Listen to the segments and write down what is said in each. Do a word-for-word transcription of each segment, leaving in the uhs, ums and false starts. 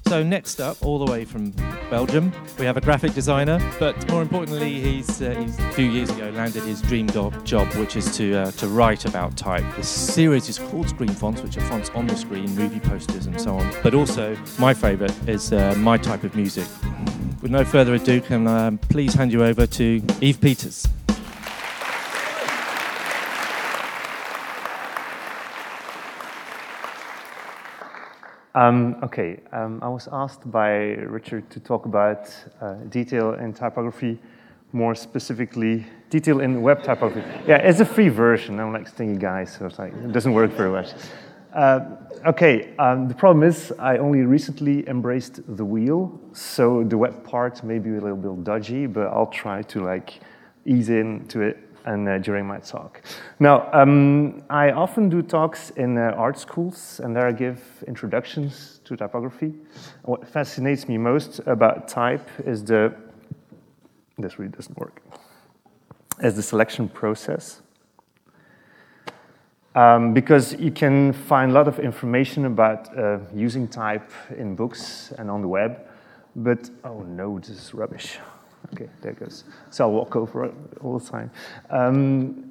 So next up, all the way from Belgium, we have a graphic designer, but more importantly, he's, uh, he's a few years ago landed his dream do- job, which is to uh, to write about type. This series is called Screen Fonts, which are fonts on the screen, movie posters and so on. But also, my favourite is uh, My Type of Music. With no further ado, can I um, please hand you over to Yves Peters. Um, okay, um, I was asked by Richard to talk about uh, detail in typography, more specifically detail in web typography. Yeah, it's a free version. I'm like stingy guy, so it's like it doesn't work very much. Uh, okay, um, the problem is I only recently embraced the wheel, so the web part may be a little bit dodgy, but I'll try to like ease into it and uh, during my talk. Now, um, I often do talks in uh, art schools, and there I give introductions to typography. And what fascinates me most about type is the, this really doesn't work, is the selection process. Um, because you can find a lot of information about uh, using type in books and on the web, but, oh no, this is rubbish. Okay, there it goes. So I'll walk over it all the time. Um,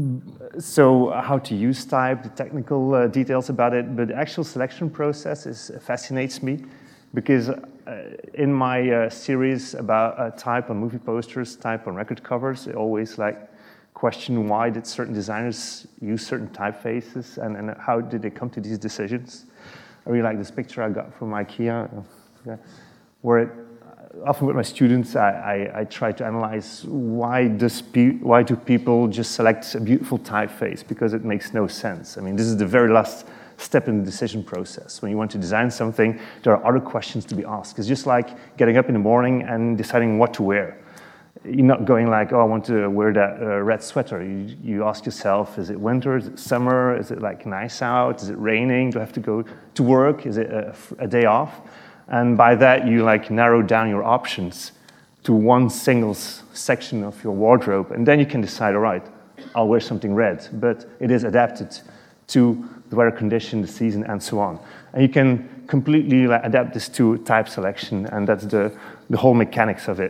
so how to use type, the technical uh, details about it, but the actual selection process is, fascinates me because uh, in my uh, series about uh, type on movie posters, type on record covers, I always like question why did certain designers use certain typefaces and, and how did they come to these decisions. I really like this picture I got from IKEA, uh, where it, often with my students, I, I, I try to analyze why, does pe why do people just select a beautiful typeface, because it makes no sense. I mean, this is the very last step in the decision process. When you want to design something, there are other questions to be asked. It's just like getting up in the morning and deciding what to wear. You're not going like, oh, I want to wear that uh, red sweater. You, you ask yourself, is it winter, is it summer, is it like nice out, is it raining, do I have to go to work, is it a, a day off? And by that, you like narrow down your options to one single section of your wardrobe. And then you can decide, all right, I'll wear something red. But it is adapted to the weather condition, the season, and so on. And you can completely like, adapt this to type selection, and that's the, the whole mechanics of it.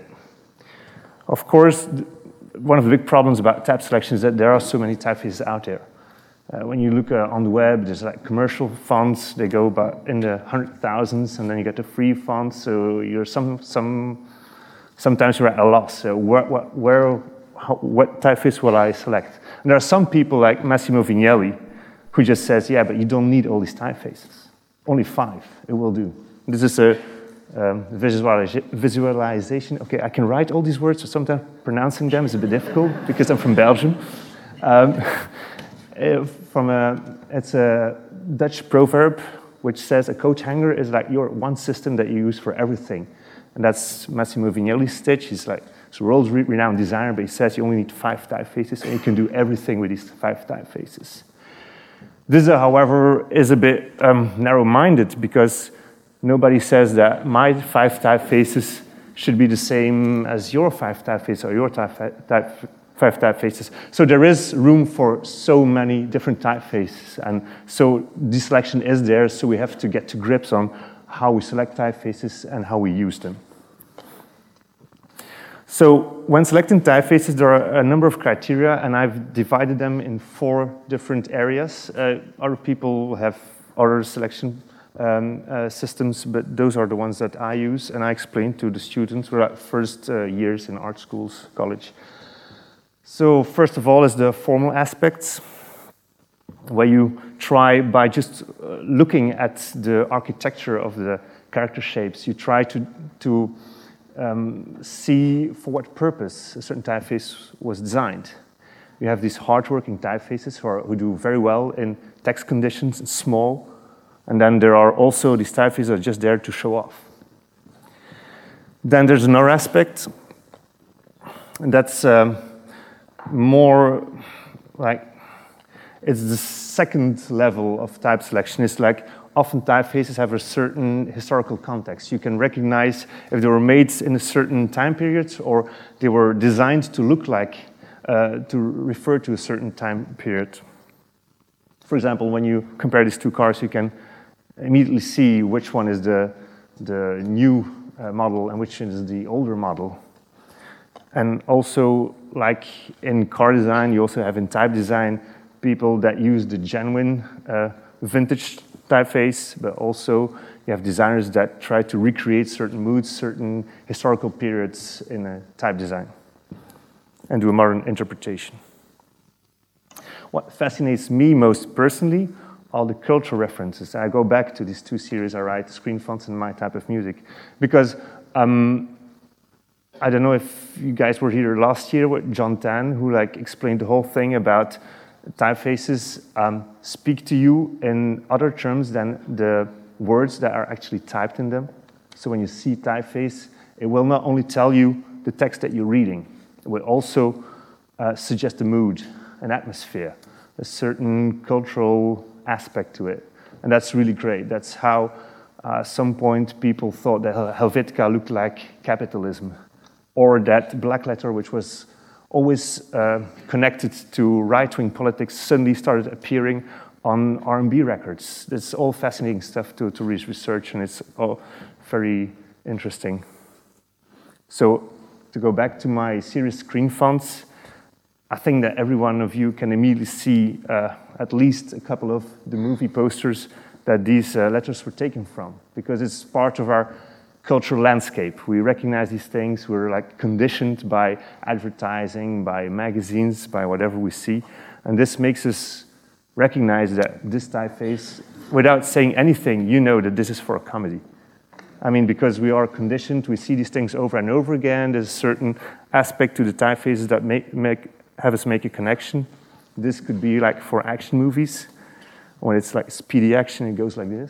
Of course, one of the big problems about type selection is that there are so many typefaces out there. Uh, when you look uh, on the web, there's like commercial fonts, they go about in the hundred thousands, and then you get the free fonts, so you're some, some, sometimes you're at a loss. So where, where, how, what typeface will I select? And there are some people like Massimo Vignelli, who just says, yeah, but you don't need all these typefaces. Only five, it will do. This is a um, visualiza visualization. Okay, I can write all these words, so sometimes pronouncing them is a bit difficult, because I'm from Belgium. Um, From a, it's a Dutch proverb which says a coat hanger is like your one system that you use for everything. And that's Massimo Vignelli's stitch. He's like he's a world-renowned designer, but he says you only need five typefaces and you can do everything with these five typefaces. This, however, is a bit um, narrow-minded because nobody says that my five typefaces should be the same as your five typefaces or your type, type five typefaces. So there is room for so many different typefaces, and so this selection is there, so we have to get to grips on how we select typefaces and how we use them. So when selecting typefaces, there are a number of criteria, and I've divided them in four different areas. Uh, other people have other selection um, uh, systems, but those are the ones that I use, and I explain to the students who are at first uh, years in art schools, college. So first of all is the formal aspects, where you try by just uh, looking at the architecture of the character shapes, you try to, to um, see for what purpose a certain typeface was designed. You have these hard-working typefaces who, are, who do very well in text conditions, and small, and then there are also these typefaces that are just there to show off. Then there's another aspect, and that's um, more like, it's the second level of type selection. It's like often typefaces have a certain historical context. You can recognize if they were made in a certain time period or they were designed to look like, uh, to refer to a certain time period. For example, when you compare these two cars, you can immediately see which one is the, the new uh, model and which is the older model. And also, like in car design, you also have in type design people that use the genuine uh, vintage typeface, but also you have designers that try to recreate certain moods, certain historical periods in a type design and do a modern interpretation. What fascinates me most personally are the cultural references. I go back to these two series I write, Screen Fonts and My Type of Music, because um, I don't know if you guys were here last year with John Tan, who like explained the whole thing about typefaces um, speak to you in other terms than the words that are actually typed in them. So when you see typeface, it will not only tell you the text that you're reading, it will also uh, suggest a mood, an atmosphere, a certain cultural aspect to it. And that's really great. That's how uh, at some point people thought that Helvetica looked like capitalism, or that black letter, which was always uh, connected to right-wing politics, suddenly started appearing on R and B records. It's all fascinating stuff to, to research, and it's all very interesting. So to go back to my series Screen Fonts, I think that every one of you can immediately see uh, at least a couple of the movie posters that these uh, letters were taken from, because it's part of our cultural landscape. We recognize these things. We're like conditioned by advertising, by magazines, by whatever we see. And this makes us recognize that this typeface, without saying anything, you know that this is for a comedy. I mean, because we are conditioned, we see these things over and over again. There's a certain aspect to the typefaces that make, make, have us make a connection. This could be like for action movies. When it's like speedy action, it goes like this.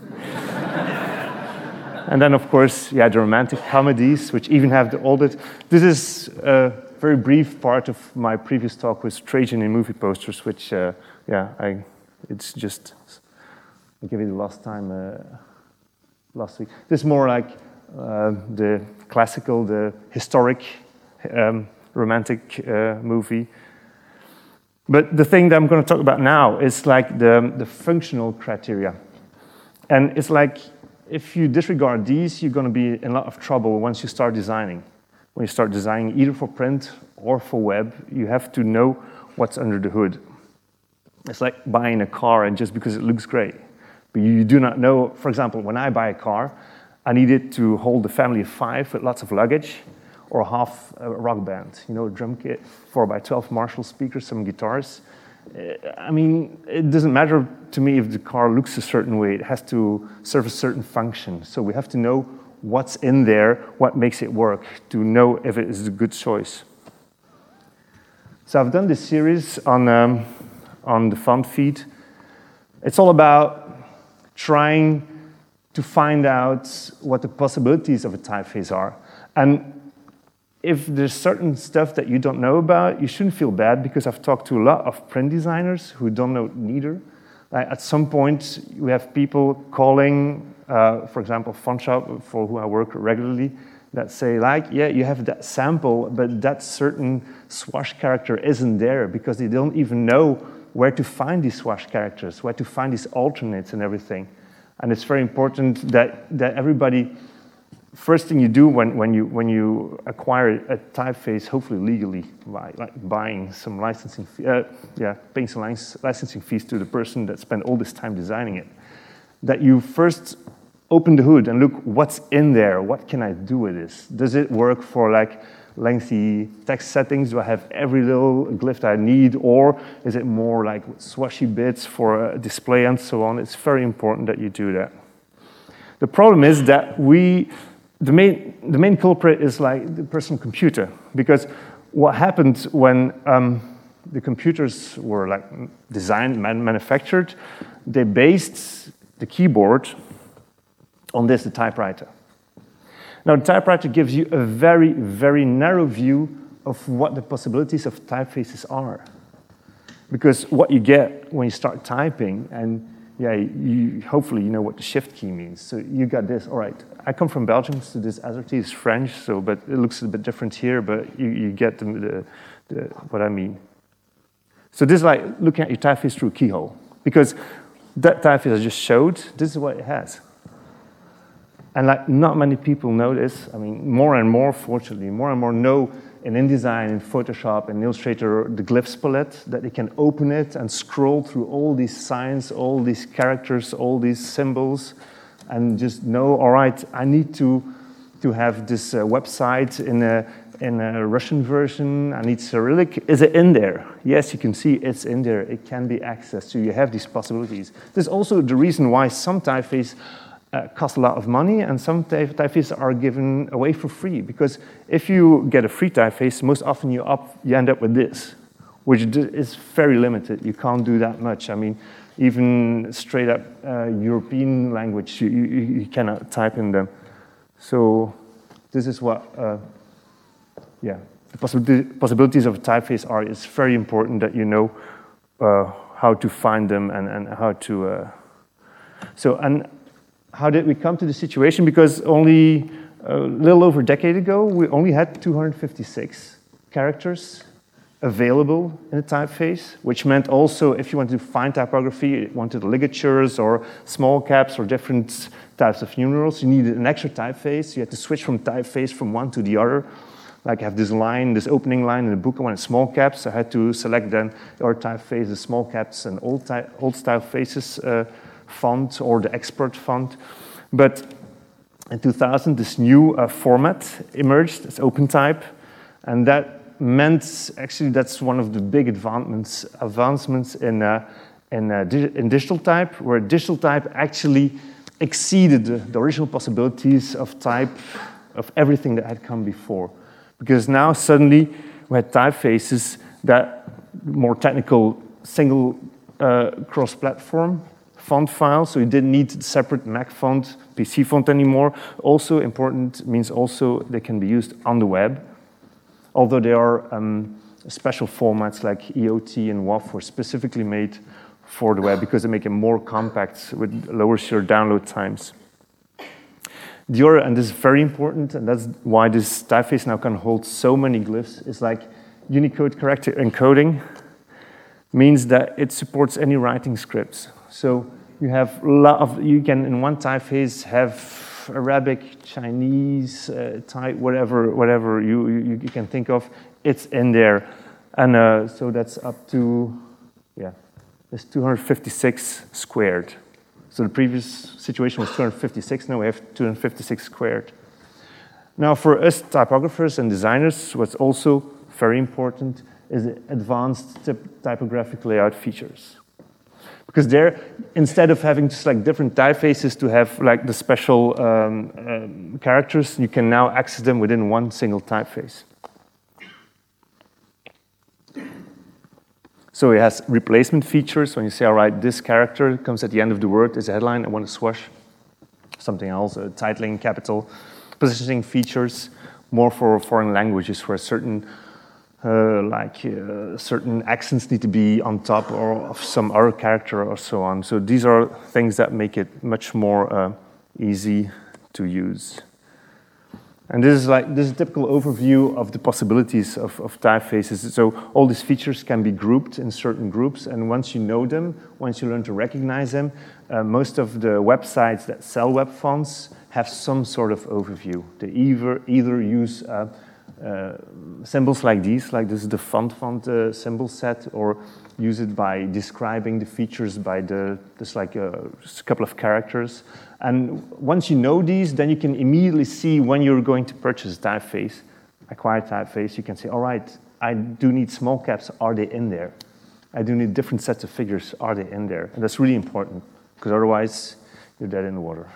And then, of course, yeah, the romantic comedies, which even have the oldest. This is a very brief part of my previous talk with Trajan in movie posters, which, uh, yeah, I, it's just, I gave it the last time, uh, last week. This is more like uh, the classical, the historic um, romantic uh, movie. But the thing that I'm going to talk about now is like the, the functional criteria. And it's like, if you disregard these, you're going to be in a lot of trouble once you start designing. When you start designing either for print or for web, you have to know what's under the hood. It's like buying a car and just because it looks great. But you do not know, for example, when I buy a car, I need it to hold a family of five with lots of luggage, or half a rock band, you know, a drum kit, four by twelve Marshall speakers, some guitars. I mean, it doesn't matter to me if the car looks a certain way. It has to serve a certain function. So we have to know what's in there, what makes it work, to know if it is a good choice. So I've done this series on, um, on the font feed. It's all about trying to find out what the possibilities of a typeface are. And if there's certain stuff that you don't know about, you shouldn't feel bad, because I've talked to a lot of print designers who don't know neither. Like at some point, we have people calling, uh, for example, FontShop, for who I work regularly, that say like, yeah, you have that sample, but that certain swash character isn't there, because they don't even know where to find these swash characters, where to find these alternates and everything. And it's very important that, that everybody, first thing you do when, when, you, when you acquire a typeface, hopefully legally, by like buying some licensing, fee, uh, yeah, paying some licensing fees to the person that spent all this time designing it, that you first open the hood and look what's in there. What can I do with this? Does it work for like lengthy text settings? Do I have every little glyph that I need, or is it more like swashy bits for a display and so on? It's very important that you do that. The problem is that we. The main, the main culprit is like the personal computer, because what happened when um, the computers were like designed, man manufactured, they based the keyboard on this, the typewriter. Now, the typewriter gives you a very, very narrow view of what the possibilities of typefaces are. Because what you get when you start typing, and yeah, you, hopefully you know what the shift key means. So you got this, all right. I come from Belgium, so this AZERTY is French, so but it looks a bit different here, but you, you get the, the, the, what I mean. So this is like looking at your typeface through a keyhole, because that typeface I just showed, this is what it has. And like not many people know this. I mean, more and more, fortunately, more and more know in InDesign, in Photoshop, in Illustrator, the glyphs palette, that they can open it and scroll through all these signs, all these characters, all these symbols, and just know, all right, I need to, to have this uh, website in a, in a Russian version. I need Cyrillic. Is it in there? Yes, you can see it's in there. It can be accessed. So you have these possibilities. There's also the reason why some typefaces Uh, cost a lot of money, and some typefaces are given away for free. Because if you get a free typeface, most often you, up, you end up with this, which is very limited. You can't do that much. I mean, even straight up uh, European language, you, you, you cannot type in them. So this is what, uh, yeah, the possibility, possibilities of a typeface are. It's very important that you know uh, how to find them and, and how to. Uh, so and. How did we come to the situation? Because only a little over a decade ago, we only had two hundred fifty-six characters available in the typeface, which meant also if you wanted to find typography, you wanted ligatures or small caps or different types of numerals, you needed an extra typeface. You had to switch from typeface from one to the other. Like I have this line, this opening line in the book, I wanted small caps. I had to select then our typeface, the small caps and old, ty old style faces uh, font or the expert font. But in two thousand, this new uh, format emerged, it's OpenType, and that meant, actually that's one of the big advancements, advancements in, uh, in, uh, di in digital type, where digital type actually exceeded the, the original possibilities of type, of everything that had come before. Because now suddenly we had typefaces that more technical single uh, cross-platform font file, so you didn't need the separate Mac font, P C font anymore. Also important means also they can be used on the web, although there are um, special formats like E O T and W A F were specifically made for the web because they make it more compact, which lowers your download times. The other, and this is very important, and that's why this typeface now can hold so many glyphs, is like Unicode character encoding means that it supports any writing scripts. So you have a lot of, you can in one typeface have Arabic, Chinese, uh, Thai, whatever, whatever you, you, you can think of, it's in there. And uh, so that's up to, yeah, it's two hundred fifty-six squared. So the previous situation was two hundred fifty-six, now we have two hundred fifty-six squared. Now for us typographers and designers, what's also very important is advanced typographic layout features. Because there, instead of having to select different typefaces to have like the special um, um, characters, you can now access them within one single typeface. So it has replacement features. When you say, all right, this character comes at the end of the word, is a headline, I want to swash something else, a titling, capital, positioning features, more for foreign languages where certain Uh, like uh, certain accents need to be on top or of some other character or so on. So these are things that make it much more uh, easy to use. And this is like this is a typical overview of the possibilities of, of typefaces. So all these features can be grouped in certain groups, and once you know them, once you learn to recognize them, uh, most of the websites that sell web fonts have some sort of overview. They either either use uh, Uh, symbols like these, like this is the font font uh, symbol set, or use it by describing the features by the, just like a, just a couple of characters. And once you know these, then you can immediately see when you're going to purchase a typeface, acquire typeface, you can say, all right, I do need small caps, are they in there? I do need different sets of figures, are they in there? And that's really important, because otherwise you're dead in the water.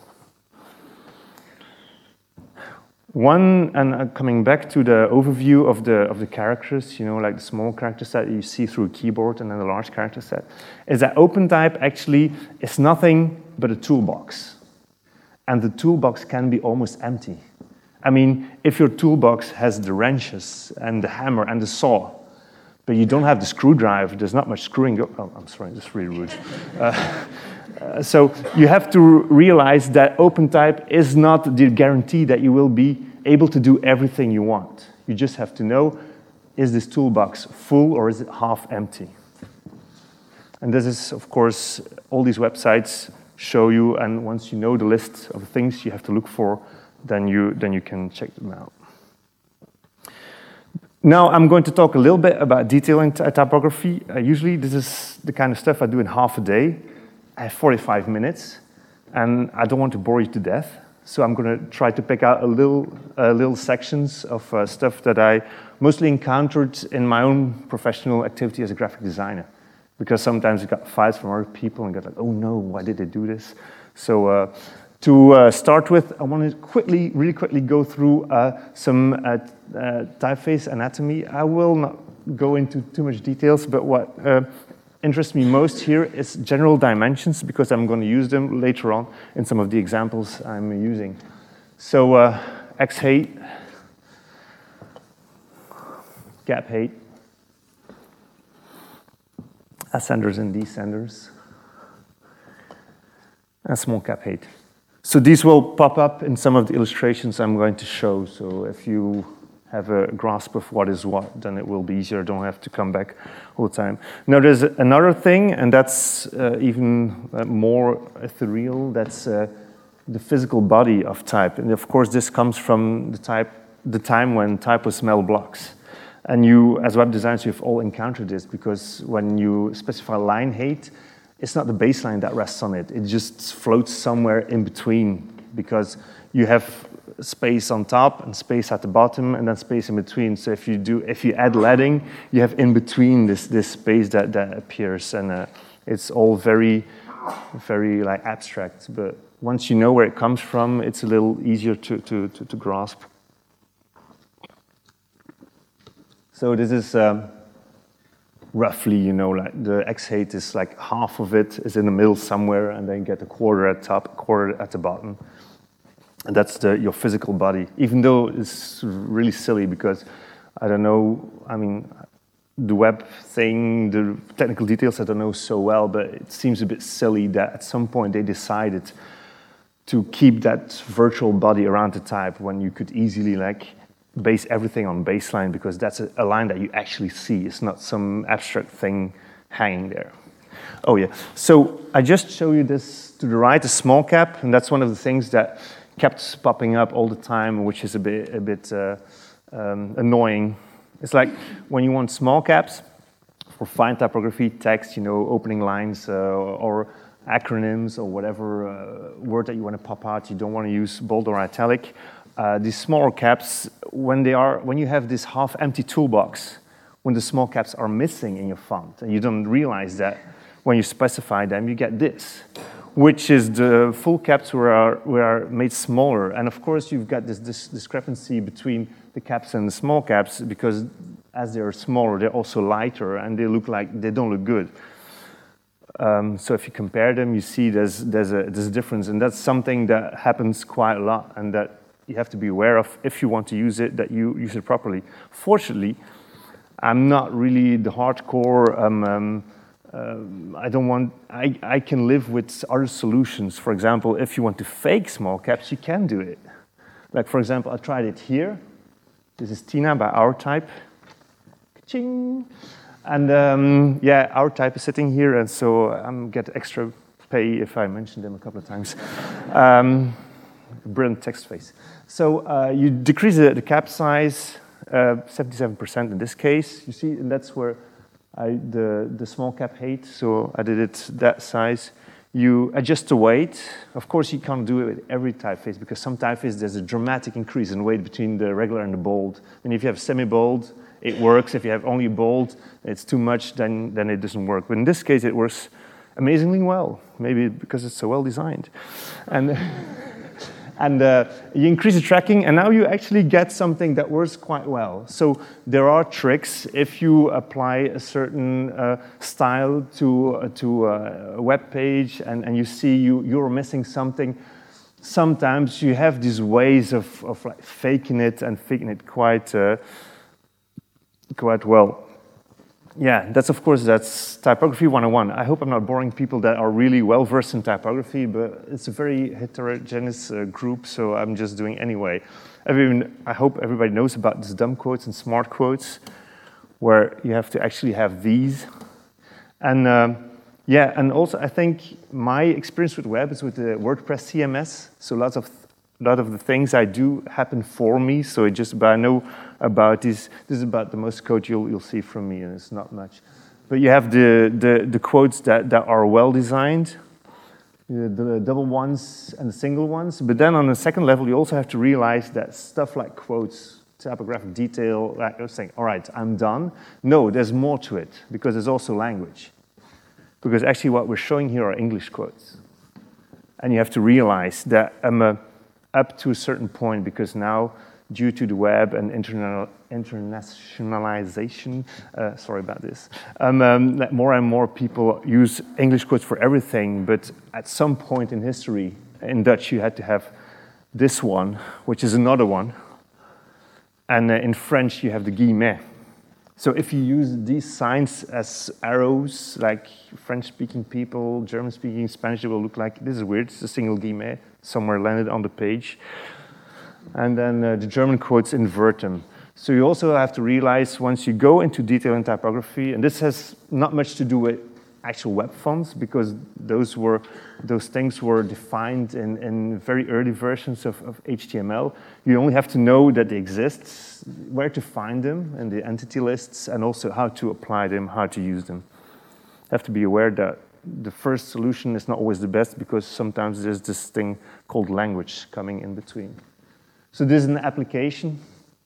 One, and uh, coming back to the overview of the of the characters, you know, like the small character set you see through a keyboard and then the large character set, is that OpenType actually is nothing but a toolbox. And the toolbox can be almost empty. I mean, if your toolbox has the wrenches and the hammer and the saw, but you don't have the screwdriver, there's not much screwing. Oh, I'm sorry, that's really rude. Uh, uh, so you have to realize that OpenType is not the guarantee that you will be able to do everything you want. You just have to know, is this toolbox full or is it half empty? And this is, of course, all these websites show you, and once you know the list of things you have to look for, then you, then you can check them out. Now I'm going to talk a little bit about detailing typography. Uh, usually this is the kind of stuff I do in half a day. I have forty-five minutes, and I don't want to bore you to death. So I'm going to try to pick out a little, uh, little sections of uh, stuff that I mostly encountered in my own professional activity as a graphic designer. Because sometimes you got fights from other people and got like, oh no, why did they do this? So uh, to uh, start with, I want to quickly, really quickly go through uh, some uh, uh, typeface anatomy. I will not go into too much details, but what uh, interests me most here is general dimensions, because I'm going to use them later on in some of the examples I'm using. So uh, X height, gap height, ascenders and descenders, and small cap height. So these will pop up in some of the illustrations I'm going to show. So if you have a grasp of what is what, then it will be easier. Don't have to come back all the time. Now there's another thing, and that's uh, even uh, more ethereal. That's uh, the physical body of type. And of course, this comes from the type, the time when type was small blocks. And you, as web designers, you've all encountered this, because when you specify line height, it's not the baseline that rests on it. It just floats somewhere in between, because you have space on top and space at the bottom and then space in between. So if you do, if you add leading, you have in between this this space that that appears, and uh, it's all very, very like abstract. But once you know where it comes from, it's a little easier to to to, to grasp. So this is um, roughly, you know, like the X height is like half of it is in the middle somewhere, and then you get a quarter at the top, a quarter at the bottom. And that's the, your physical body, even though it's really silly, because I don't know, I mean, the web thing, the technical details I don't know so well, but it seems a bit silly that at some point they decided to keep that virtual body around the type when you could easily like base everything on baseline, because that's a, a line that you actually see. It's not some abstract thing hanging there. Oh yeah, so I just show you this to the right, a small cap, and that's one of the things that kept popping up all the time, which is a bit, a bit uh, um, annoying. It's like when you want small caps for fine typography, text, you know, opening lines, uh, or acronyms, or whatever uh, word that you want to pop out. You don't want to use bold or italic. Uh, these smaller caps, when they are, when you have this half-empty toolbox, when the small caps are missing in your font, and you don't realize that when you specify them, you get this, which is the full caps were are, were made smaller. And of course, you've got this, this discrepancy between the caps and the small caps, because as they're smaller, they're also lighter, and they look like, they don't look good. Um, so if you compare them, you see there's, there's, a, there's a difference, and that's something that happens quite a lot, and that you have to be aware of if you want to use it, that you use it properly. Fortunately, I'm not really the hardcore, um, um, Um, I don't want, I, I can live with other solutions. For example, if you want to fake small caps, you can do it. Like, for example, I tried it here. This is Tina by Our Type. Ka-ching. And um, yeah, Our Type is sitting here, and so I'm get extra pay if I mention them a couple of times. Um, brilliant text face. So uh, you decrease the, the cap size, uh, seventy-seven percent in this case. You see, and that's where I, the, the small cap height, so I did it that size. You adjust the weight. Of course, you can't do it with every typeface, because some typefaces, there's a dramatic increase in weight between the regular and the bold. And if you have semi-bold, it works. If you have only bold, it's too much, then, then it doesn't work. But in this case, it works amazingly well, maybe because it's so well designed. And And uh, you increase the tracking, and now you actually get something that works quite well. So there are tricks. If you apply a certain uh, style to, uh, to a web page, and, and you see you, you're missing something, sometimes you have these ways of, of like faking it and faking it quite, uh, quite well. Yeah, that's of course, that's typography one oh one. I hope I'm not boring people that are really well-versed in typography, but it's a very heterogeneous uh, group, so I'm just doing anyway. Everyone, I hope everybody knows about these dumb quotes and smart quotes, where you have to actually have these. And um, Yeah, and also I think my experience with web is with the WordPress C M S. So lots of a lot of the things I do happen for me. So it just, but I know about this. This is about the most code you'll you'll see from me, and it's not much. But you have the the, the quotes that, that are well designed, the, the double ones and the single ones. But then on the second level, you also have to realize that stuff like quotes, typographic detail, like you're saying, all right, I'm done. No, there's more to it because there's also language. Because actually what we're showing here are English quotes. And you have to realize that um, uh, up to a certain point, because now, due to the web and interna internationalization, uh, sorry about this, um, um, that more and more people use English quotes for everything, but at some point in history, in Dutch, you had to have this one, which is another one, and uh, in French, you have the guillemets. So if you use these signs as arrows, like French-speaking people, German-speaking, Spanish, it will look like, this is weird, it's a single guillemot, somewhere landed on the page. And then uh, the German quotes invert them. So you also have to realize once you go into detail in typography, and this has not much to do with actual web fonts, because those were those things were defined in, in very early versions of, of H T M L. You only have to know that they exist, where to find them, and the entity lists, and also how to apply them, how to use them. You have to be aware that the first solution is not always the best, because sometimes there's this thing called language coming in between. So this is an application,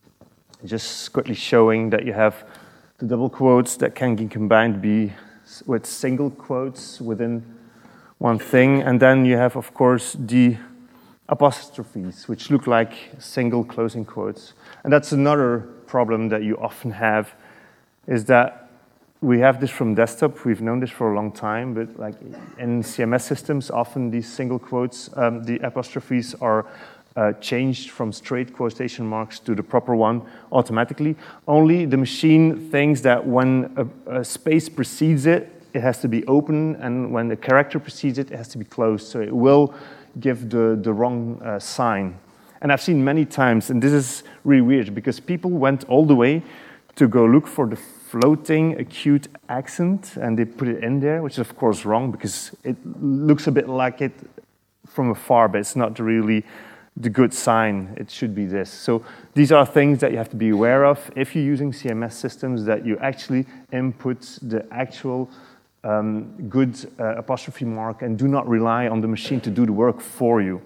just quickly showing that you have the double quotes that can be combined be with single quotes within one thing, and then you have, of course, the apostrophes, which look like single closing quotes. And that's another problem that you often have, is that we have this from desktop, we've known this for a long time, but like in C M S systems, often these single quotes, um, the apostrophes are Uh, changed from straight quotation marks to the proper one automatically. Only the machine thinks that when a, a space precedes it, it has to be open, and when the character precedes it, it has to be closed. So it will give the, the wrong uh, sign. And I've seen many times, and this is really weird, because people went all the way to go look for the floating acute accent, and they put it in there, which is of course wrong, because it looks a bit like it from afar, but it's not really the good sign. It should be this. So these are things that you have to be aware of if you're using C M S systems, that you actually input the actual um, good uh, apostrophe mark and do not rely on the machine to do the work for you.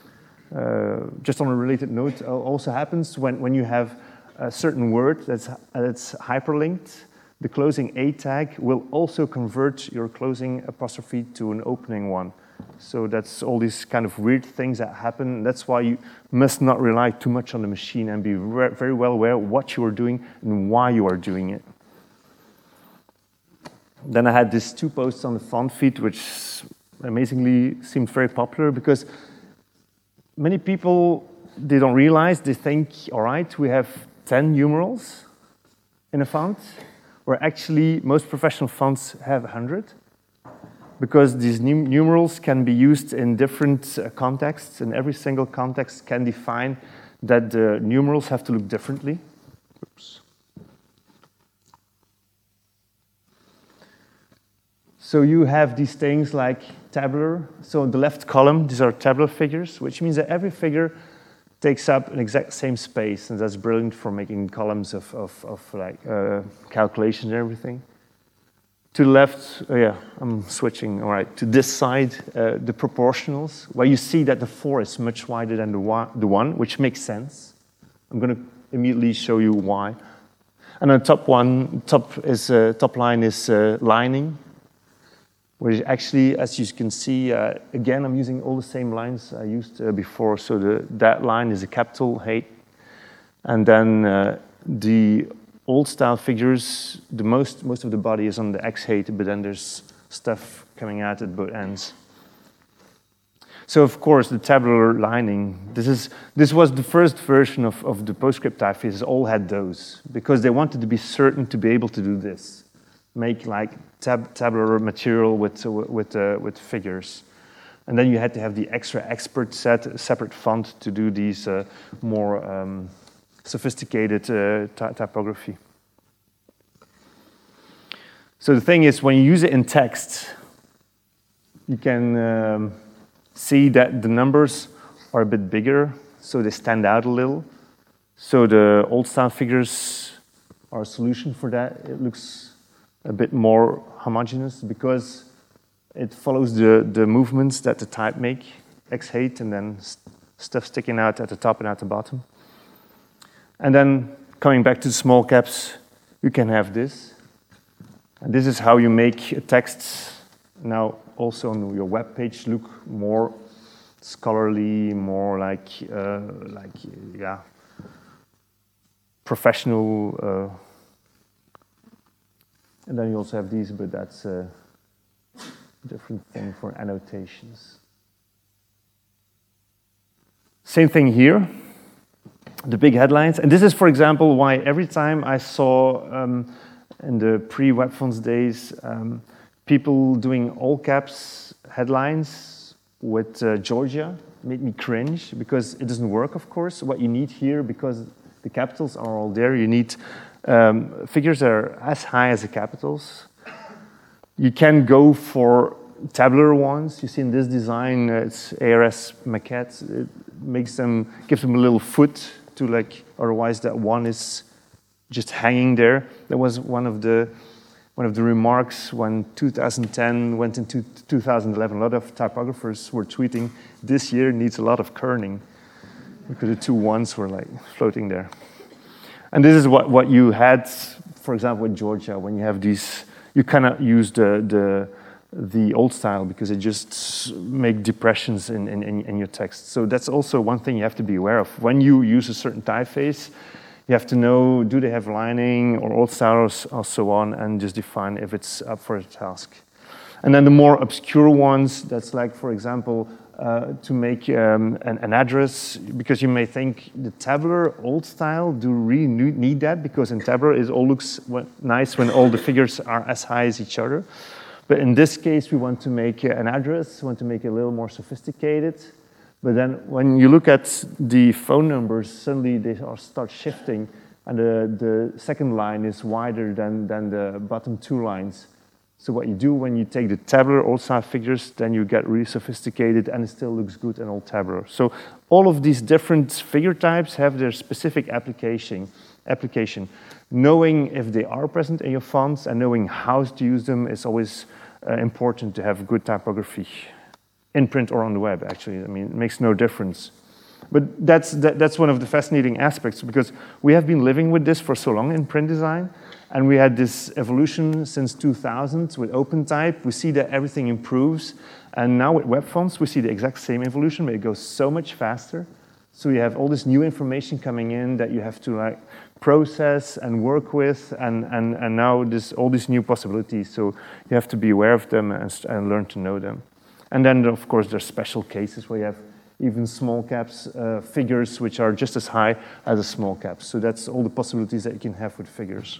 Uh, just on a related note, also happens when, when you have a certain word that's, that's hyperlinked, the closing A tag will also convert your closing apostrophe to an opening one. So that's all these kind of weird things that happen. That's why you must not rely too much on the machine, and be very well aware of what you are doing and why you are doing it. Then I had these two posts on the font feed, which amazingly seemed very popular, because many people, they don't realize, they think, all right, we have ten numerals in a font, where actually most professional fonts have one hundred. Because these num numerals can be used in different uh, contexts, and every single context can define that the numerals have to look differently. Oops. So you have these things like tabular. So in the left column, these are tabular figures, which means that every figure takes up an exact same space, and that's brilliant for making columns of, of, of like uh, calculations and everything. To the left, oh yeah, I'm switching, all right, to this side, uh, the proportionals, where you see that the four is much wider than the one, the one, which makes sense. I'm going to immediately show you why. And on the top one, top, is, uh, top line is uh, lining, which actually, as you can see, uh, again, I'm using all the same lines I used uh, before. So the, that line is a capital H, and then uh, the old style figures, the most most of the body is on the X height, but then there's stuff coming out at both ends. So of course the tabular lining, this is this was the first version of, of the PostScript typefaces, all had those, because they wanted to be certain to be able to do this, make like tab tabular material with uh, with uh, with figures. And then you had to have the extra expert set, separate font to do these uh, more um, sophisticated uh, ty typography. So the thing is, when you use it in text, you can um, see that the numbers are a bit bigger, so they stand out a little. So the old style figures are a solution for that. It looks a bit more homogeneous because it follows the, the movements that the type make, X eight, and then st stuff sticking out at the top and at the bottom. And then coming back to the small caps, you can have this. And this is how you make a text now also on your web page look more scholarly, more like, uh, like yeah, professional. Uh, and then you also have these, but that's a different thing for annotations. Same thing here, the big headlines. And this is, for example, why every time I saw um, in the pre-web fonts days, um, people doing all caps headlines with uh, Georgia made me cringe because it doesn't work, of course. What you need here, because the capitals are all there, you need um, figures that are as high as the capitals. You can go for tabular ones. You see in this design, uh, it's A R S maquettes. It makes them, gives them a little foot to like, otherwise that one is just hanging there. That was one of the one of the remarks when two thousand ten went into two thousand eleven. A lot of typographers were tweeting, this year needs a lot of kerning, because the two ones were like floating there. And this is what, what you had, for example, with Georgia, when you have these, you cannot use the, the, the old style because it just make depressions in, in, in your text. So that's also one thing you have to be aware of. When you use a certain typeface, you have to know, do they have lining or old styles or so on, and just define if it's up for a task. And then the more obscure ones, that's like, for example, uh, to make um, an, an address, because you may think the tabular old style, do really need that? Because in tabular it all looks nice when all the figures are as high as each other. But in this case, we want to make an address, we want to make it a little more sophisticated. But then when you look at the phone numbers, suddenly they start shifting, and the, the second line is wider than, than the bottom two lines. So what you do when you take the tabular old style figures, then you get really sophisticated and it still looks good in old tabular. So all of these different figure types have their specific application. application. Knowing if they are present in your fonts and knowing how to use them is always uh, important to have good typography. In print or on the web, actually. I mean, it makes no difference. But that's, that, that's one of the fascinating aspects, because we have been living with this for so long in print design, and we had this evolution since two thousand with OpenType. We see that everything improves, and now with web fonts, we see the exact same evolution, but it goes so much faster. So you have all this new information coming in that you have to like process and work with, and, and, and now this, all these new possibilities. So you have to be aware of them and, and learn to know them. And then, of course, there's special cases where you have even small caps, uh, figures which are just as high as a small cap. So that's all the possibilities that you can have with figures.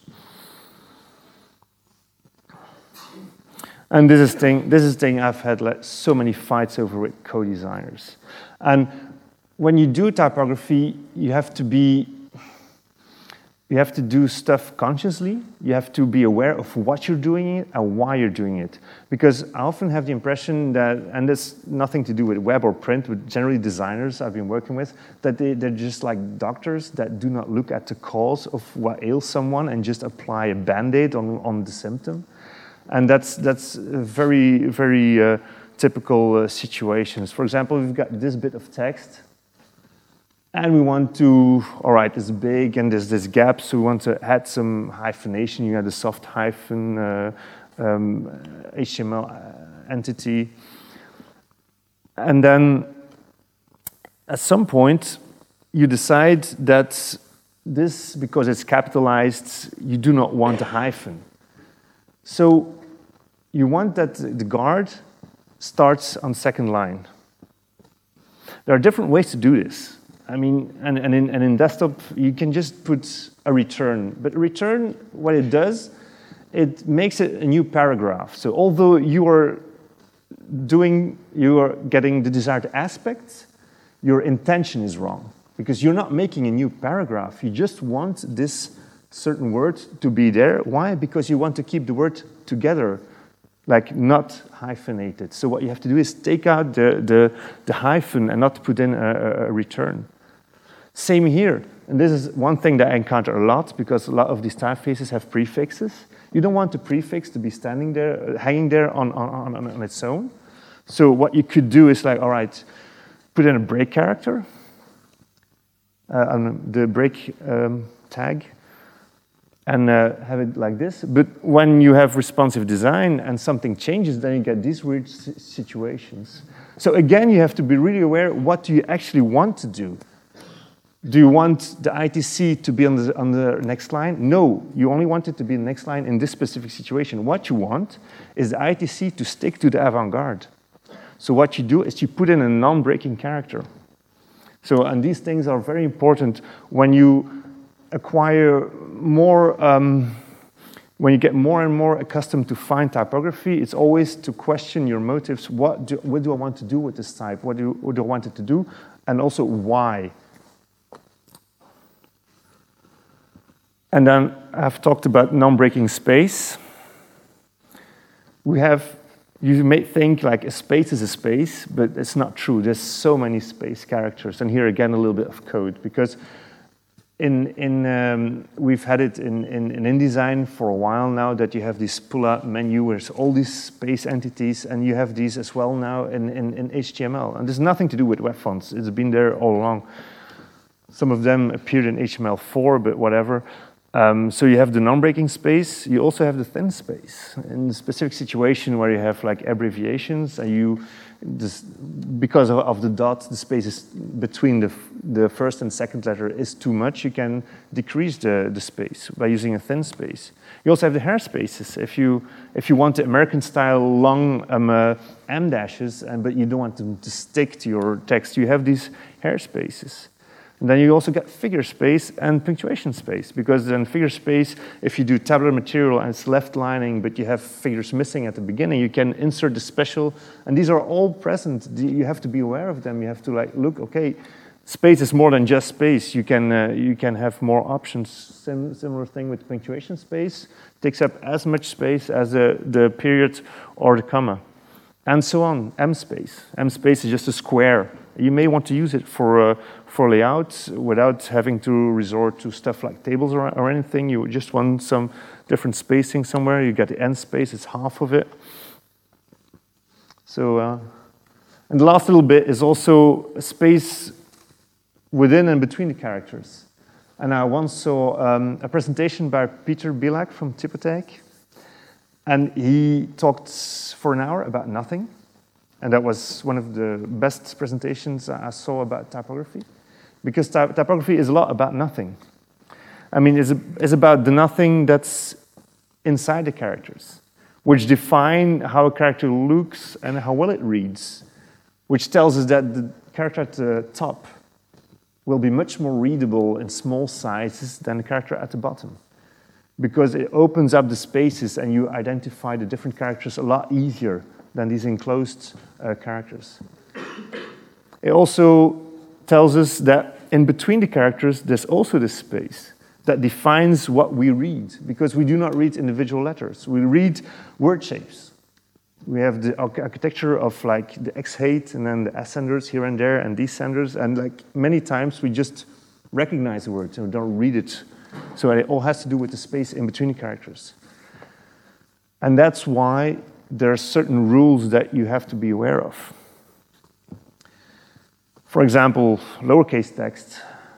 And this is thing, this is thing I've had like so many fights over with co-designers. And when you do typography, you have to be You have to do stuff consciously. You have to be aware of what you're doing it and why you're doing it. Because I often have the impression that, and there's nothing to do with web or print, but generally designers I've been working with, that they, they're just like doctors that do not look at the cause of what ails someone and just apply a Band-Aid on, on the symptom. And that's, that's very, very uh, typical uh, situations. For example, we've got this bit of text, and we want to, all right, it's big and there's this gap, so we want to add some hyphenation. You have the soft hyphen, uh, um, H T M L entity. And then at some point, you decide that this, because it's capitalized, you do not want a hyphen. So you want that the guard starts on second line. There are different ways to do this. I mean, and, and, in, and in desktop, you can just put a return. But return, what it does, it makes it a new paragraph. So although you are doing, you are getting the desired aspects, your intention is wrong. Because you're not making a new paragraph. You just want this certain word to be there. Why? Because you want to keep the word together. like not hyphenated. So what you have to do is take out the, the, the hyphen and not put in a, a return. Same here. And this is one thing that I encounter a lot, because a lot of these typefaces have prefixes. You don't want the prefix to be standing there, hanging there on, on, on, on its own. So what you could do is like, all right, put in a break character, uh, on the break um, tag, and uh, have it like this. But when you have responsive design and something changes, then you get these weird situations. So again, you have to be really aware, what do you actually want to do? Do you want the I T C to be on the, on the next line? No, you only want it to be the next line in this specific situation. What you want is the I T C to stick to the avant-garde. So what you do is you put in a non-breaking character. So, and these things are very important when you acquire more, um, when you get more and more accustomed to fine typography, it's always to question your motives. What do, what do I want to do with this type? What do, what do I want it to do? And also why? And then I've talked about non-breaking space. We have, you may think like a space is a space, but it's not true. There's so many space characters. And here again, a little bit of code, because in, in, um, we've had it in, in, in InDesign for a while now, that you have this pull-out menu where there's all these space entities, and you have these as well now in, in, in H T M L. And there's nothing to do with web fonts. It's been there all along. Some of them appeared in H T M L four, but whatever. Um, so you have the non-breaking space. You also have the thin space. In a specific situation where you have like abbreviations, and you, this, because of, of the dot, the space is between the, the first and second letter is too much, you can decrease the, the space by using a thin space. You also have the hair spaces. If you, if you want the American-style long um, uh, M dashes, and, but you don't want them to stick to your text, you have these hair spaces. And then you also get figure space and punctuation space, because then figure space, if you do tabular material and it's left lining, but you have figures missing at the beginning, you can insert the special, and these are all present. You have to be aware of them. You have to like look, okay, space is more than just space. You can, uh, you can have more options. Sim similar thing with punctuation space, takes up as much space as the, the period or the comma, and so on. M space. M space is just a square. You may want to use it for, uh, for layout without having to resort to stuff like tables or, or anything. You just want some different spacing somewhere. You get the end space, it's half of it. So, uh, and the last little bit is also a space within and between the characters. And I once saw um, a presentation by Peter Bilak from Typotech, and he talked for an hour about nothing. And that was one of the best presentations I saw about typography, because typ typography is a lot about nothing. I mean, it's, a, it's about the nothing that's inside the characters, which define how a character looks and how well it reads, which tells us that the character at the top will be much more readable in small sizes than the character at the bottom, because it opens up the spaces and you identify the different characters a lot easier than these enclosed uh, characters. It also tells us that in between the characters, there's also this space that defines what we read, because we do not read individual letters. We read word shapes. We have the architecture of like the X eight and then the ascenders here and there and descenders, and like many times we just recognize the word and we don't read it. So it all has to do with the space in between the characters. And that's why there are certain rules that you have to be aware of. For example, lowercase text,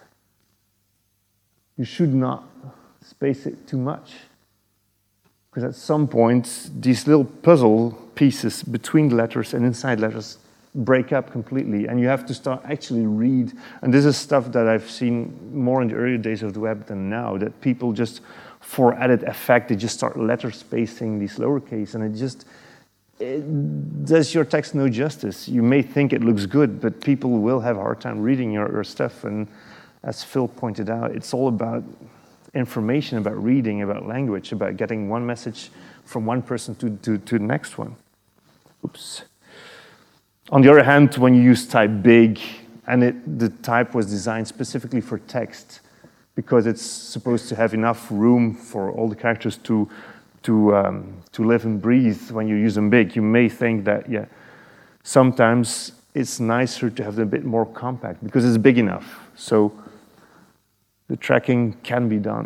you should not space it too much, because at some point, these little puzzle pieces between the letters and inside letters break up completely, and you have to start actually read. And this is stuff that I've seen more in the earlier days of the web than now, that people just, for added effect, they just start letter spacing these lowercase, and it just it does your text no justice. You may think it looks good, but people will have a hard time reading your, your stuff. And as Phil pointed out, it's all about information, about reading, about language, about getting one message from one person to, to, to the next one. Oops. On the other hand, when you use type big, and it, the type was designed specifically for text, because it's supposed to have enough room for all the characters to to um, to live and breathe when you use them big. You may think that, yeah, sometimes it's nicer to have them a bit more compact because it's big enough. So the tracking can be done.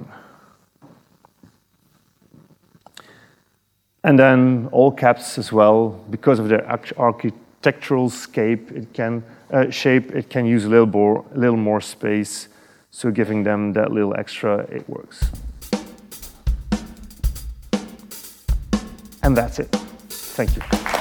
And then all caps as well, because of their architectural scape, it can uh, shape, it can use a little more, a little more space. So giving them that little extra, it works. And that's it. Thank you.